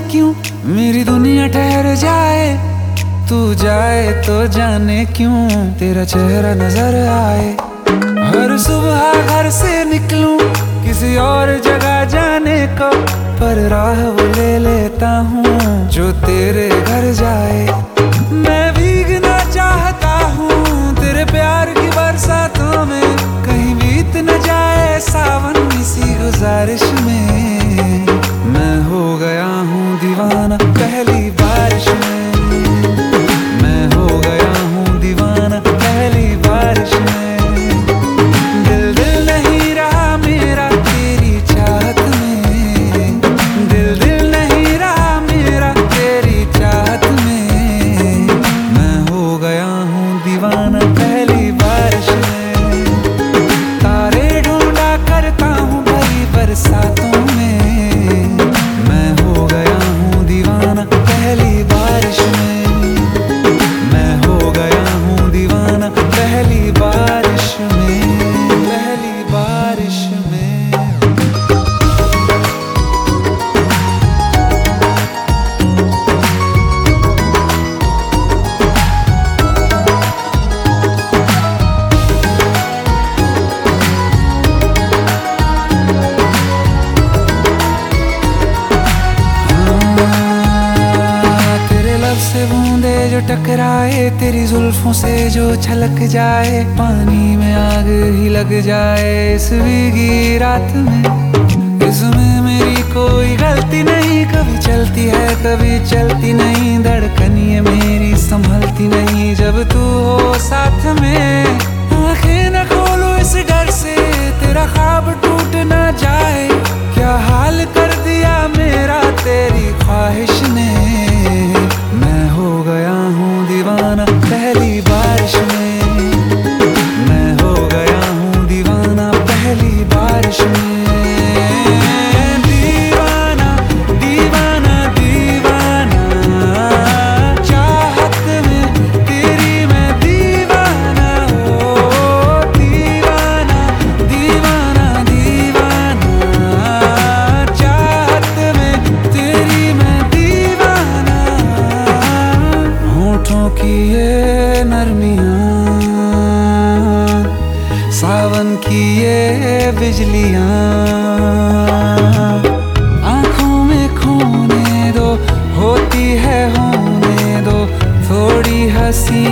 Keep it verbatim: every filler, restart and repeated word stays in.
क्यों मेरी दुनिया ठहर जाए, तू जाए तो जाने क्यों तेरा चेहरा नजर आए। हर सुबह घर से निकलूं किसी और जगह जाने को, पर राह वो ले लेता हूँ जो तेरे घर जाए। मैं भीगना चाहता हूँ तेरे प्यार की बरसातों में, कहीं बीत न जाए सावन इसी गुजारिश में। मैं हो गया हूँ दीवाना पहली बारिश में, मैं हो गया हूँ दीवाना पहली बारिश में। दिल दिल नहीं रहा मेरा तेरी चाहत में, दिल दिल नहीं रहा मेरा तेरी चाहत में। मैं हो गया हूँ दीवाना पहली बारिश में, तारे ढूंढा करता हूँ भरी बरसातों में। मैं हो गया हूँ दीवाना पहली बारिश में, मैं हो गया हूँ दीवाना पहली बारिश में, पहली बारिश में। से बूंदे जो टकराए तेरी जुल्फों से जो छलक जाए, पानी में आग ही लग जाए इस भीगी रात में। इसमें मेरी कोई गलती नहीं, कभी चलती है कभी चलती नहीं, धड़कन ये मेरी संभलती नहीं जब तू हो साथ में। आंखें न खोलो इस डर से तेरा ख्वाब टूट न जाए, क्या हाल कर दिया मेरा तेरी ख्वाहिश ने। मैं हो गया हूँ दीवाना पहली बारिश में, मैं हो गया हूँ दीवाना पहली बारिश में। दीवाना दीवाना दीवाना चाहत में तेरी मैं दीवाना, हो दीवाना दीवाना दीवाना चाहत में तेरी मैं दीवाना। होठों की ये नरमियाँ, सावन की ये बिजलियाँ, आँखों में खोने दो होती है होने दो थोड़ी हंसी